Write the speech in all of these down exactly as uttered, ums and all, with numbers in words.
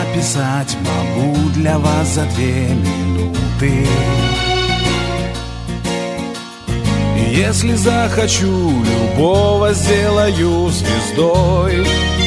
написать могу для вас за две минуты. Если захочу, любого сделаю звездой.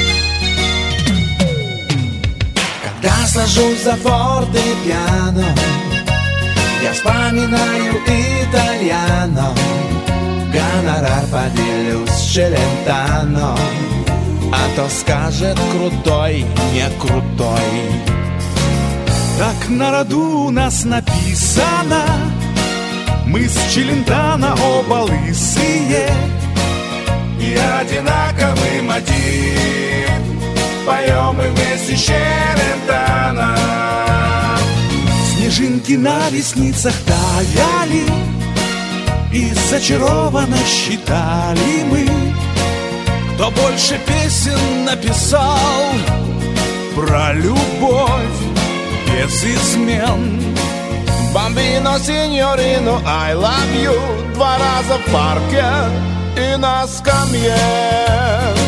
Когда сажусь за фортепиано, я вспоминаю итальяно. Гонорар поделюсь с Челентано, а то скажет крутой, не крутой. Так на роду у нас написано, мы с Челентано оба лысые, и одинаковый мотив поем мы вместе с Челентано. Снежинки на ресницах таяли, и зачарованно считали мы, кто больше песен написал про любовь без измен. Бамбино, синьорино, I love you. Два раза в парке и на скамье.